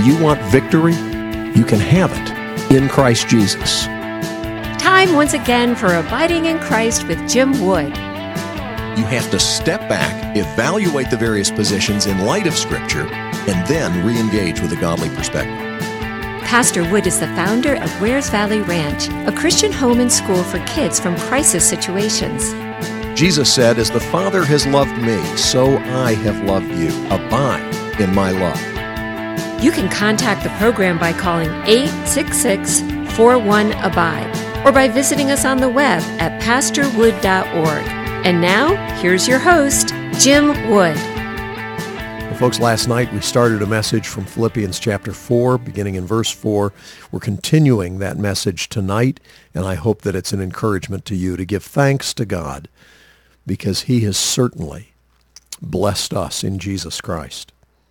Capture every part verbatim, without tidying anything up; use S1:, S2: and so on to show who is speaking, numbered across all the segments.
S1: you want victory? You can have it in Christ Jesus.
S2: Time once again for Abiding in Christ with Jim Wood.
S1: You have to step back, evaluate the various positions in light of Scripture, and then re-engage with a godly perspective.
S2: Pastor Wood is the founder of Wares Valley Ranch, a Christian home and school for kids from crisis situations.
S1: Jesus said, "As the Father has loved me, so I have loved you. Abide in my love."
S2: You can contact the program by calling eight six six, four one, abide or by visiting us on the web at pastor wood dot org. And now, here's your host, Jim Wood.
S1: Well, folks, last night we started a message from Philippians chapter four, beginning in verse four. We're continuing that message tonight, and I hope that it's an encouragement to you to give thanks to God because he has certainly blessed us in Jesus Christ.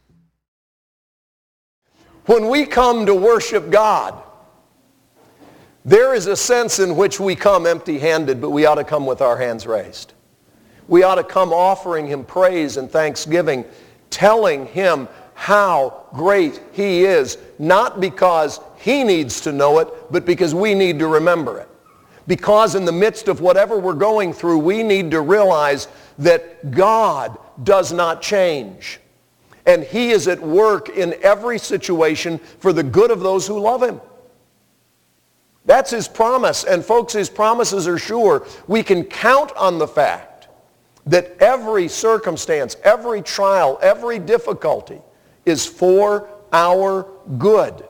S3: When we come to worship God, there is a sense in which we come empty-handed, but we ought to come with our hands raised. We ought to come offering him praise and thanksgiving, telling him how great he is, not because he needs to know it, but because we need to remember it. Because in the midst of whatever we're going through, we need to realize that God does not change. And he is at work in every situation for the good of those who love him. That's his promise. And folks, his promises are sure. We can count on the fact that every circumstance, every trial, every difficulty is for our good.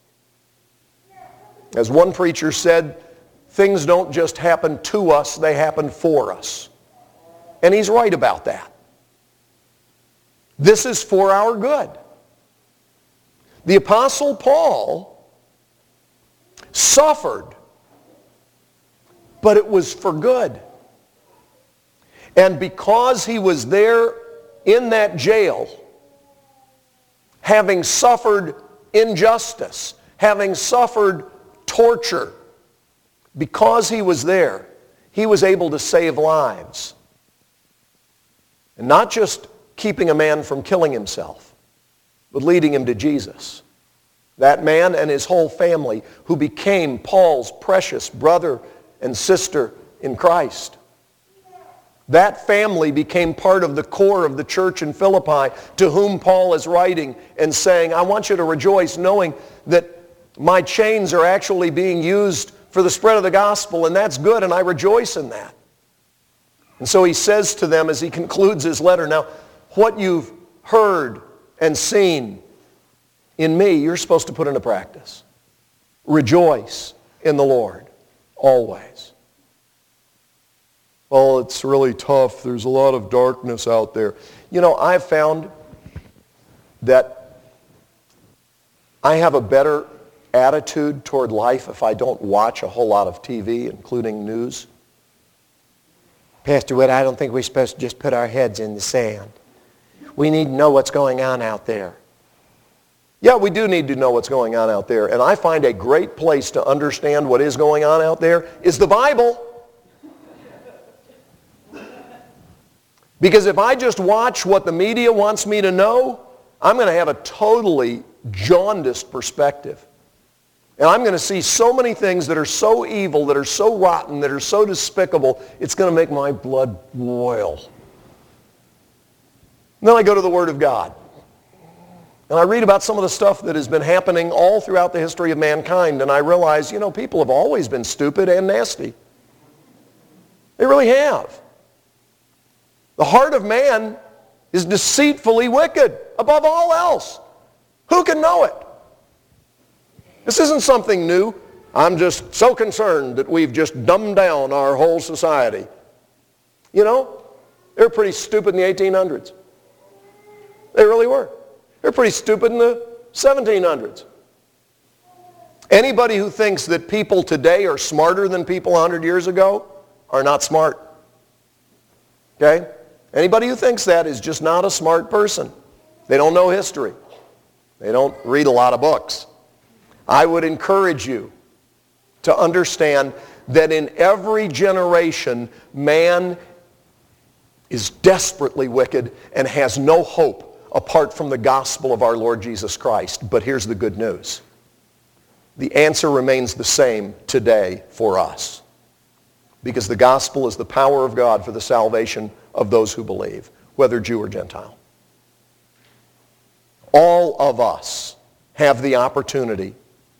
S3: As one preacher said, things don't just happen to us, they happen for us. And he's right about that. This is for our good. The Apostle Paul suffered, but it was for good. And because he was there in that jail, having suffered injustice, having suffered torture, because he was there, he was able to save lives. And not just keeping a man from killing himself, but leading him to Jesus. That man and his whole family who became Paul's precious brother and sister in Christ. That family became part of the core of the church in Philippi, to whom Paul is writing and saying, I want you to rejoice knowing that my chains are actually being used for the spread of the gospel, and that's good, and I rejoice in that. And so he says to them as he concludes his letter, now, what you've heard and seen in me, you're supposed to put into practice. Rejoice in the Lord always. Well, it's really tough. There's a lot of darkness out there. You know, I've found that I have a better attitude toward life if I don't watch a whole lot of T V, including news.
S4: Pastor Wood, I don't think we're supposed to just put our heads in the sand. We need to know what's going on out there.
S3: Yeah, we do need to know what's going on out there. And I find a great place to understand what is going on out there is the Bible. Because if I just watch what the media wants me to know, I'm going to have a totally jaundiced perspective. And I'm going to see so many things that are so evil, that are so rotten, that are so despicable, it's going to make my blood boil. And then I go to the Word of God. And I read about some of the stuff that has been happening all throughout the history of mankind, and I realize, you know, people have always been stupid and nasty. They really have. The heart of man is deceitfully wicked above all else. Who can know it? This isn't something new. I'm just so concerned that we've just dumbed down our whole society. You know, they were pretty stupid in the eighteen hundreds. They really were. They're pretty stupid in the seventeen hundreds. Anybody who thinks that people today are smarter than people one hundred years ago are not smart. Okay? Anybody who thinks that is just not a smart person. They don't know history. They don't read a lot of books. I would encourage you to understand that in every generation, man is desperately wicked and has no hope apart from the gospel of our Lord Jesus Christ. But here's the good news. The answer remains the same today for us. Because the gospel is the power of God for the salvation of those who believe, whether Jew or Gentile. All of us have the opportunity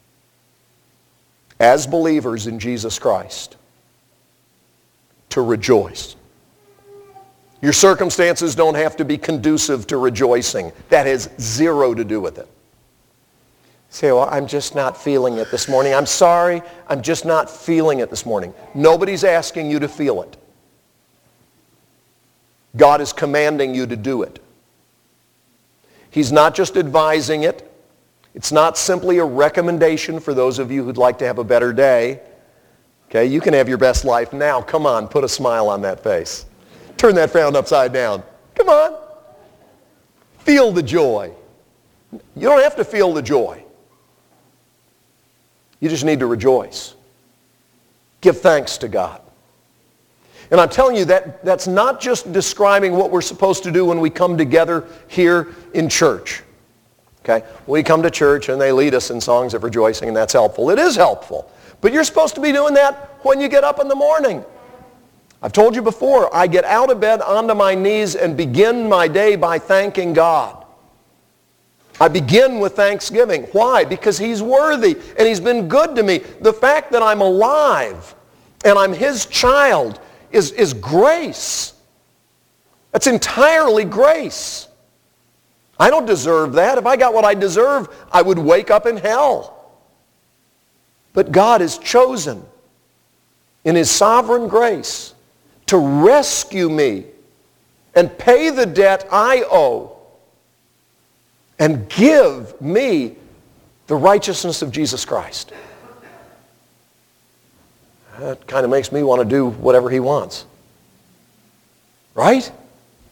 S3: as believers in Jesus Christ to rejoice. Your circumstances don't have to be conducive to rejoicing. That has zero to do with it.
S4: Say, well, I'm just not feeling it this morning. I'm sorry, I'm just not feeling it this morning.
S3: Nobody's asking you to feel it. God is commanding you to do it. He's not just advising it. It's not simply a recommendation for those of you who'd like to have a better day. Okay, you can have your best life now. Come on, put a smile on that face. Turn that frown upside down. Come on. Feel the joy. You don't have to feel the joy. You just need to rejoice. Give thanks to God. And I'm telling you that that's not just describing what we're supposed to do when we come together here in church. Okay? We come to church and they lead us in songs of rejoicing, and that's helpful. It is helpful. But you're supposed to be doing that when you get up in the morning. I've told you before, I get out of bed onto my knees and begin my day by thanking God. I begin with thanksgiving. Why? Because He's worthy and He's been good to me. The fact that I'm alive and I'm His child is, is grace. That's entirely grace. I don't deserve that. If I got what I deserve, I would wake up in hell. But God has chosen in His sovereign grace to rescue me and pay the debt I owe and give me the righteousness of Jesus Christ. That kind of makes me want to do whatever He wants. Right?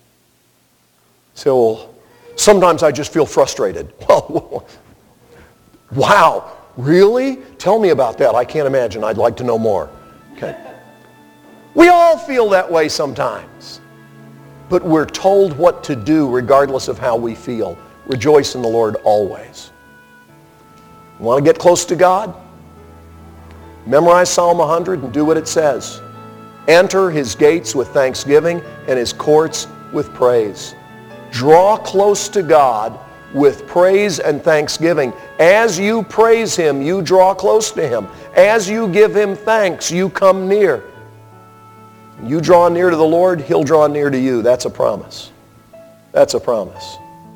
S3: So, well, sometimes I just feel frustrated. Well, wow, really? Tell me about that. I can't imagine. I'd like to know more. Okay. We all feel that way sometimes. But we're told what to do regardless of how we feel. Rejoice in the Lord always. You want to get close to God? Memorize Psalm one hundred and do what it says. Enter His gates with thanksgiving and His courts with praise. Draw close to God with praise and thanksgiving. As you praise Him, you draw close to Him. As you give Him thanks, you come near. You draw near to the Lord, He'll draw near to you. That's a promise. That's a promise.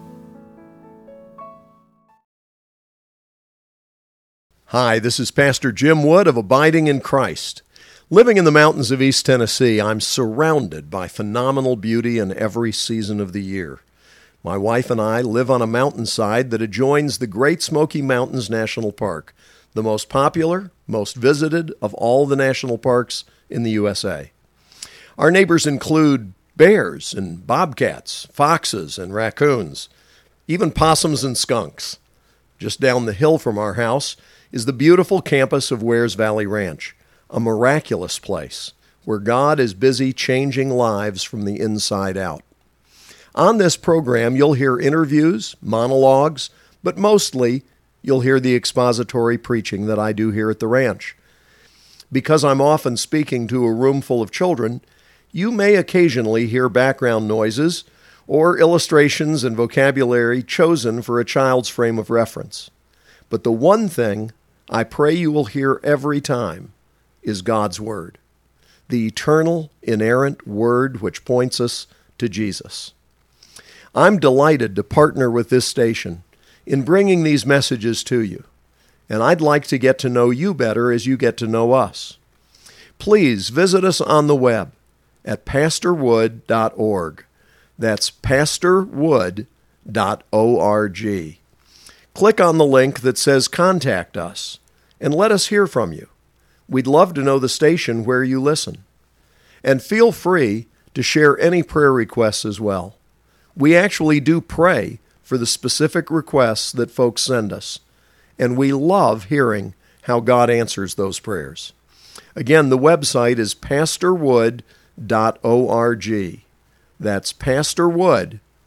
S1: Hi, this is Pastor Jim Wood of Abiding in Christ. Living in the mountains of East Tennessee, I'm surrounded by phenomenal beauty in every season of the year. My wife and I live on a mountainside that adjoins the Great Smoky Mountains National Park, the most popular, most visited of all the national parks in the U S A. Our neighbors include bears and bobcats, foxes and raccoons, even possums and skunks. Just down the hill from our house is the beautiful campus of Wares Valley Ranch, a miraculous place where God is busy changing lives from the inside out. On this program, you'll hear interviews, monologues, but mostly you'll hear the expository preaching that I do here at the ranch. Because I'm often speaking to a room full of children, you may occasionally hear background noises or illustrations and vocabulary chosen for a child's frame of reference. But the one thing I pray you will hear every time is God's Word, the eternal, inerrant Word which points us to Jesus. I'm delighted to partner with this station in bringing these messages to you, and I'd like to get to know you better as you get to know us. Please visit us on the web at pastor wood dot org. That's pastor wood dot org. Click on the link that says Contact Us and let us hear from you. We'd love to know the station where you listen. And feel free to share any prayer requests as well. We actually do pray for the specific requests that folks send us, and we love hearing how God answers those prayers. Again, the website is pastor wood dot org. That's pastor wood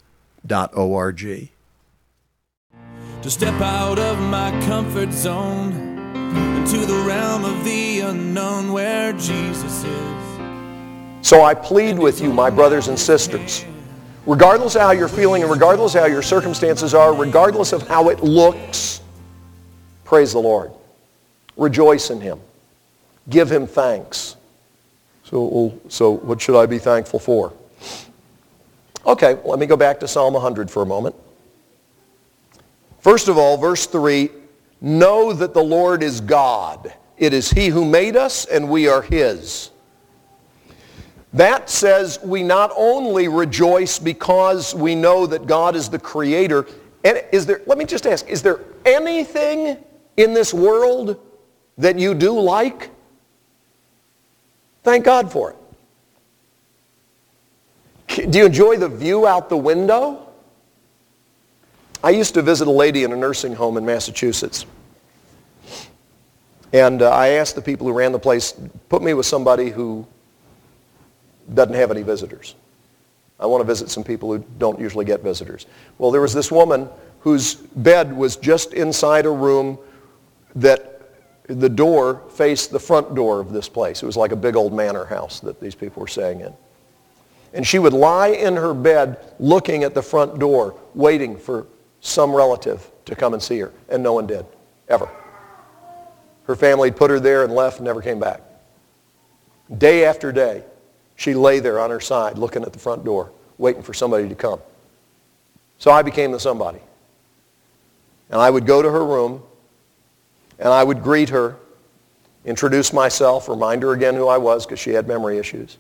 S1: dot org.
S5: To step out of my comfort zone into the realm of the unknown where Jesus is.
S3: So I plead with you, my brothers and sisters, regardless of how you're feeling and regardless of how your circumstances are, regardless of how it looks, praise the Lord. Rejoice in Him. Give Him thanks. So, so what should I be thankful for? Okay, let me go back to Psalm one hundred for a moment. First of all, verse three, know that the Lord is God. It is He who made us, and we are His. That says we not only rejoice because we know that God is the Creator. And is there, let me just ask, is there anything in this world that you do like? Thank God for it. Do you enjoy the view out the window? I used to visit a lady in a nursing home in Massachusetts. And uh, I asked the people who ran the place, put me with somebody who doesn't have any visitors. I want to visit some people who don't usually get visitors. Well, there was this woman whose bed was just inside a room that the door faced the front door of this place. It was like a big old manor house that these people were staying in. And she would lie in her bed looking at the front door, waiting for some relative to come and see her. And no one did, ever. Her family put her there and left and never came back. Day after day, she lay there on her side looking at the front door, waiting for somebody to come. So I became the somebody. And I would go to her room, and I would greet her, introduce myself, remind her again who I was because she had memory issues.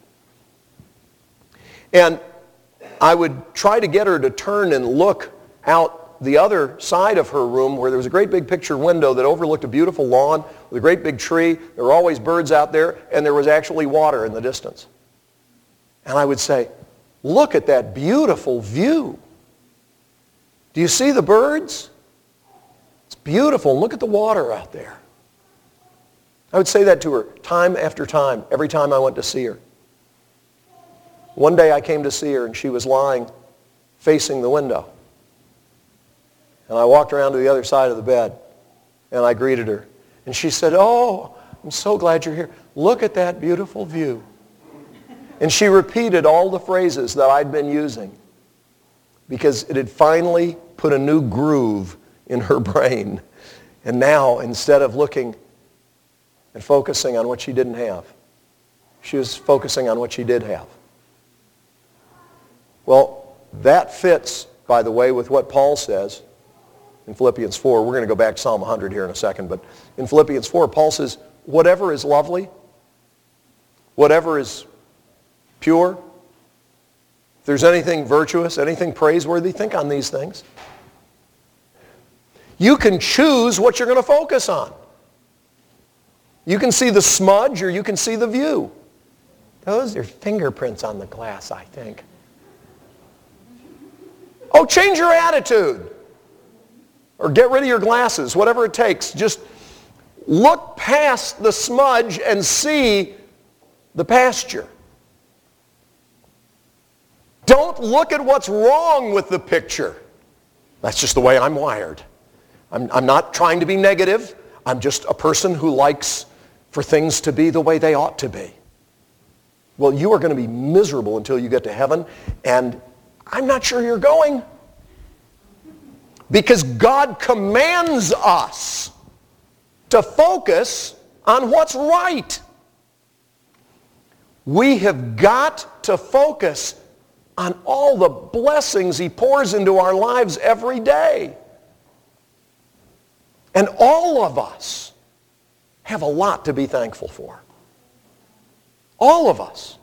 S3: And I would try to get her to turn and look out the other side of her room where there was a great big picture window that overlooked a beautiful lawn with a great big tree. There were always birds out there, and there was actually water in the distance. And I would say, look at that beautiful view. Do you see the birds? It's beautiful. Look at the water out there. I would say that to her time after time, every time I went to see her. One day I came to see her, and she was lying facing the window. And I walked around to the other side of the bed, and I greeted her. And she said, oh, I'm so glad you're here. Look at that beautiful view. And she repeated all the phrases that I'd been using because it had finally put a new groove in her brain. And now, instead of looking and focusing on what she didn't have, she was focusing on what she did have. Well, that fits, by the way, with what Paul says in Philippians four. We're going to go back to Psalm one hundred here in a second, but in Philippians four, Paul says, whatever is lovely, whatever is pure, if there's anything virtuous, anything praiseworthy, think on these things. You can choose what you're going to focus on. You can see the smudge or you can see the view. Those are fingerprints on the glass, I think. Oh, change your attitude. Or get rid of your glasses, whatever it takes. Just look past the smudge and see the pasture. Don't look at what's wrong with the picture. That's just the way I'm wired. I'm, I'm not trying to be negative. I'm just a person who likes for things to be the way they ought to be. Well, you are going to be miserable until you get to heaven, and I'm not sure you're going. Because God commands us to focus on what's right. We have got to focus on all the blessings He pours into our lives every day. And all of us have a lot to be thankful for. All of us.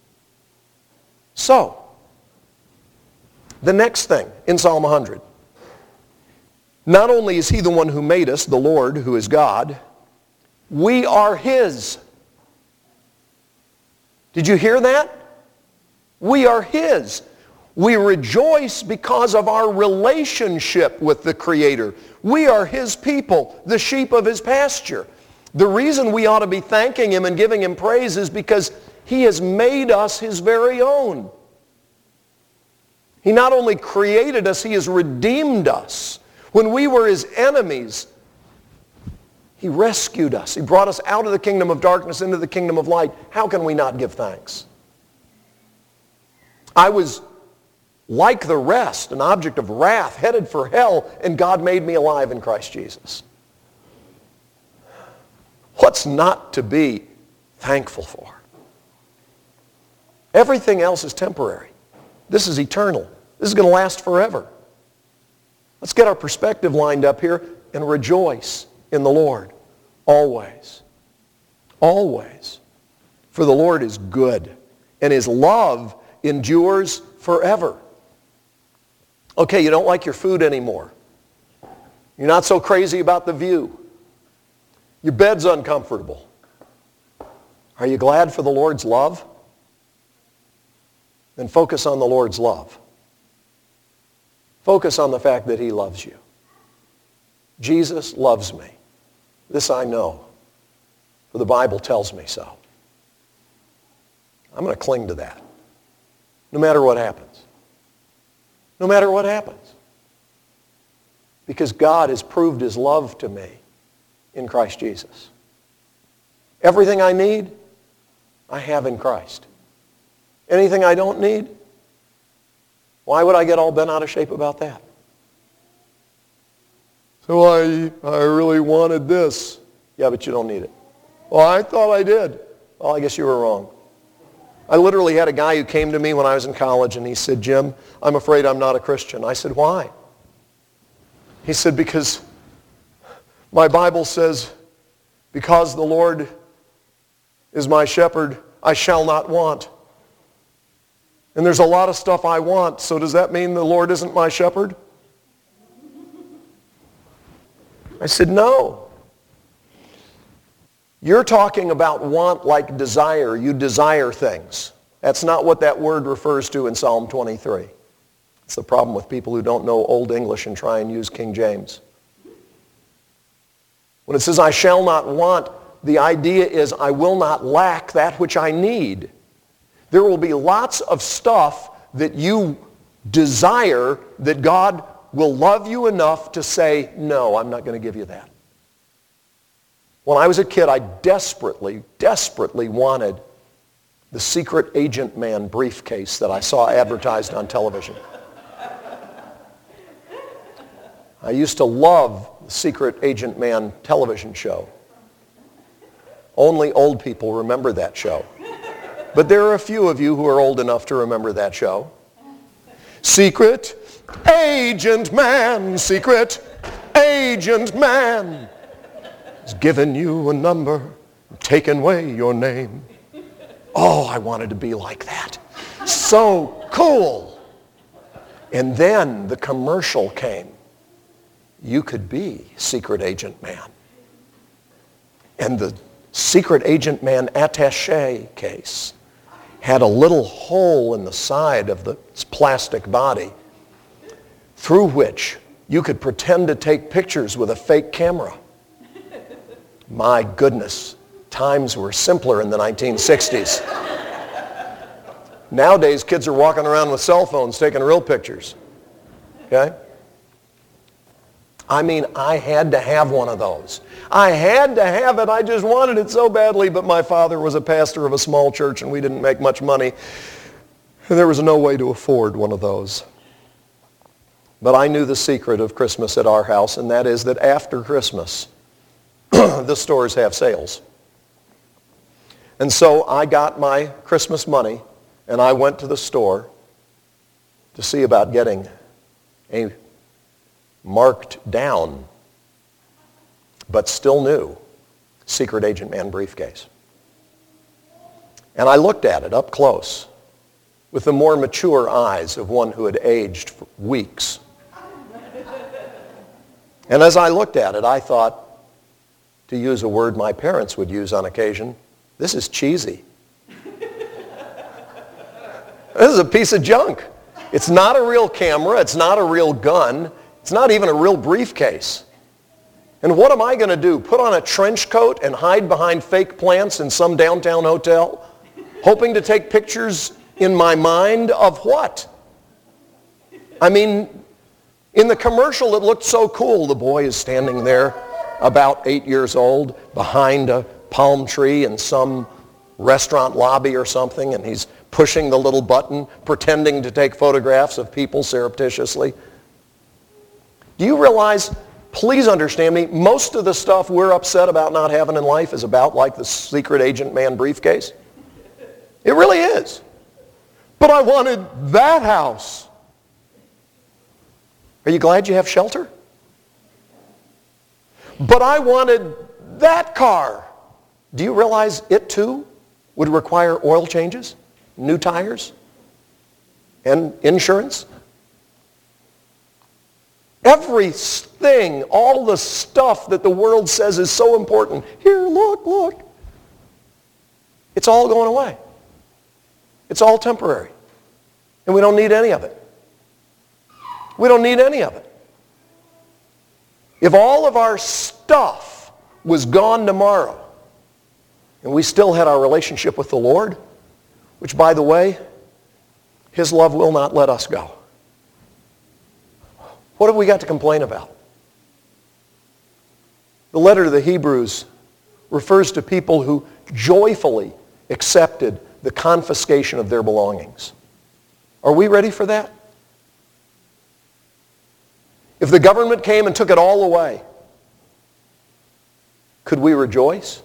S3: So, the next thing in Psalm one hundred. Not only is He the one who made us, the Lord, who is God, we are His. Did you hear that? We are His. We rejoice because of our relationship with the Creator. We are His people, the sheep of His pasture. The reason we ought to be thanking Him and giving Him praise is because He has made us His very own. He not only created us, he has redeemed us. When we were his enemies, he rescued us. He brought us out of the kingdom of darkness into the kingdom of light. How can we not give thanks? I was like the rest, an object of wrath, headed for hell, and God made me alive in Christ Jesus. What's not to be thankful for? Everything else is temporary. This is eternal. This is going to last forever. Let's get our perspective lined up here and rejoice in the Lord always. Always. For the Lord is good, and his love endures forever. Okay, you don't like your food anymore. You're not so crazy about the view. Your bed's uncomfortable. Are you glad for the Lord's love? Then focus on the Lord's love. Focus on the fact that he loves you. Jesus loves me. This I know, for the Bible tells me so. I'm going to cling to that, no matter what happens. No matter what happens. Because God has proved his love to me in Christ Jesus. Everything I need, I have in Christ. Anything I don't need, why would I get all bent out of shape about that? So I, I really wanted this. Yeah, but you don't need it. Well, I thought I did. Well, I guess you were wrong. I literally had a guy who came to me when I was in college and he said, Jim, I'm afraid I'm not a Christian. I said, why? He said, because my Bible says, because the Lord is my shepherd, I shall not want. And there's a lot of stuff I want, so does that mean the Lord isn't my shepherd? I said, no. You're talking about want like desire. You desire things. That's not what that word refers to in Psalm twenty-three. It's the problem with people who don't know Old English and try and use King James. When it says, I shall not want, the idea is I will not lack that which I need. There will be lots of stuff that you desire that God will love you enough to say, no, I'm not going to give you that. When I was a kid, I desperately, desperately wanted the Secret Agent Man briefcase that I saw advertised on television. I used to love the Secret Agent Man television show. Only old people remember that show. But there are a few of you who are old enough to remember that show. Secret Agent Man, Secret Agent Man has given you a number, taken away your name. Oh, I wanted to be like that. So cool. And then the commercial came. You could be Secret Agent Man. And the Secret Agent Man attaché case had a little hole in the side of the plastic body through which you could pretend to take pictures with a fake camera. My goodness, times were simpler in the nineteen sixties. Nowadays, kids are walking around with cell phones taking real pictures. Okay? I mean, I had to have one of those. I had to have it. I just wanted it so badly, but my father was a pastor of a small church and we didn't make much money. And there was no way to afford one of those. But I knew the secret of Christmas at our house, and that is that after Christmas, the stores have sales. And so I got my Christmas money and I went to the store to see about getting a marked down, but still new, Secret Agent Man briefcase. And I looked at it up close with the more mature eyes of one who had aged for weeks. And as I looked at it, I thought, to use a word my parents would use on occasion, this is cheesy. This is a piece of junk. It's not a real camera. It's not a real gun. It's not even a real briefcase. And what am I going to do? Put on a trench coat and hide behind fake plants in some downtown hotel, hoping to take pictures in my mind of what? I mean, in the commercial it looked so cool. The boy is standing there about eight years old behind a palm tree in some restaurant lobby or something, and he's pushing the little button, pretending to take photographs of people surreptitiously. Do you realize, please understand me, most of the stuff we're upset about not having in life is about like the secret agent man briefcase? It really is. But I wanted that house. Are you glad you have shelter? But I wanted that car. Do you realize it too would require oil changes, new tires, and insurance? Everything, all the stuff that the world says is so important. Here, look, look. It's all going away. It's all temporary. And we don't need any of it. We don't need any of it. If all of our stuff was gone tomorrow, and we still had our relationship with the Lord, which, by the way, His love will not let us go. What have we got to complain about? The letter to the Hebrews refers to people who joyfully accepted the confiscation of their belongings. Are we ready for that? If the government came and took it all away, could we rejoice?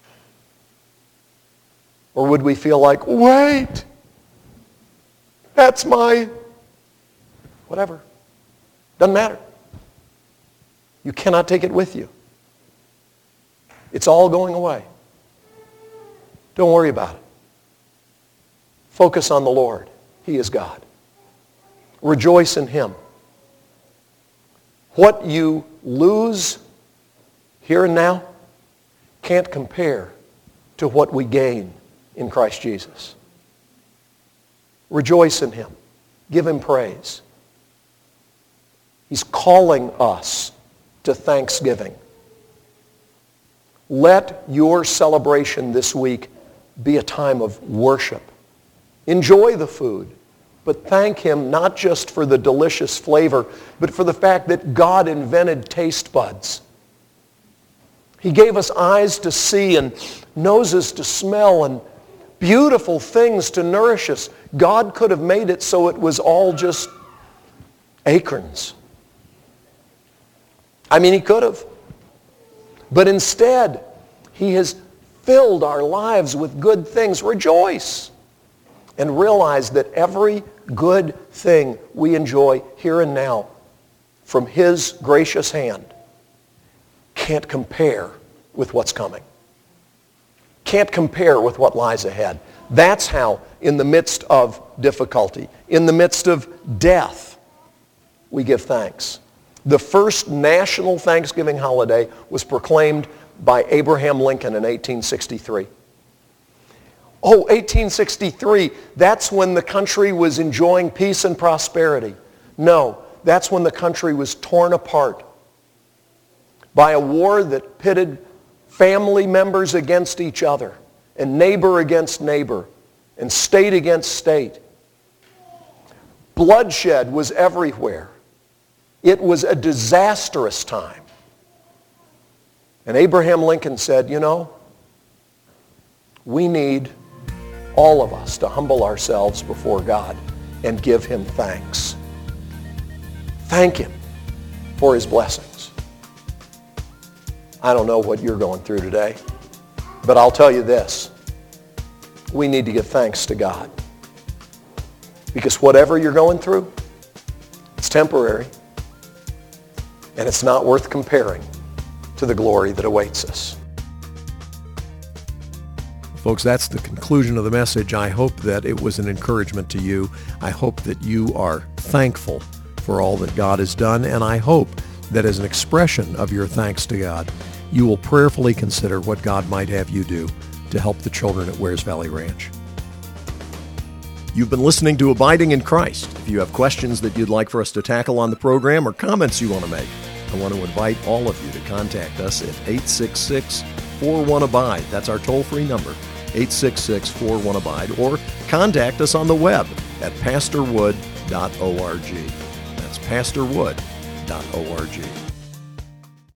S3: Or would we feel like, wait, that's my whatever. Doesn't matter. You cannot take it with you. It's all going away. Don't worry about it. Focus on the Lord. He is God. Rejoice in Him. What you lose here and now can't compare to what we gain in Christ Jesus. Rejoice in Him. Give Him praise. He's calling us to thanksgiving. Let your celebration this week be a time of worship. Enjoy the food, but thank Him not just for the delicious flavor, but for the fact that God invented taste buds. He gave us eyes to see and noses to smell and beautiful things to nourish us. God could have made it so it was all just acorns. I mean, He could have. But instead, He has filled our lives with good things. Rejoice and realize that every good thing we enjoy here and now from His gracious hand can't compare with what's coming. Can't compare with what lies ahead. That's how, in the midst of difficulty, in the midst of death, we give thanks. The first national Thanksgiving holiday was proclaimed by Abraham Lincoln in eighteen sixty-three. Oh, eighteen sixty-three, that's when the country was enjoying peace and prosperity. No, that's when the country was torn apart by a war that pitted family members against each other, and neighbor against neighbor, and state against state. Bloodshed was everywhere. It was a disastrous time. And Abraham Lincoln said, you know, we need all of us to humble ourselves before God and give Him thanks. Thank Him for His blessings. I don't know what you're going through today, but I'll tell you this. We need to give thanks to God. Because whatever you're going through, it's temporary. And it's not worth comparing to the glory that awaits us.
S1: Folks, that's the conclusion of the message. I hope that it was an encouragement to you. I hope that you are thankful for all that God has done, and I hope that as an expression of your thanks to God, you will prayerfully consider what God might have you do to help the children at Wears Valley Ranch. You've been listening to Abiding in Christ. If you have questions that you'd like for us to tackle on the program or comments you want to make, I want to invite all of you to contact us at eight six six, four one, ABIDE. That's our toll-free number, eight six six, four one, ABIDE. Or contact us on the web at pastor wood dot org. pastor wood dot org.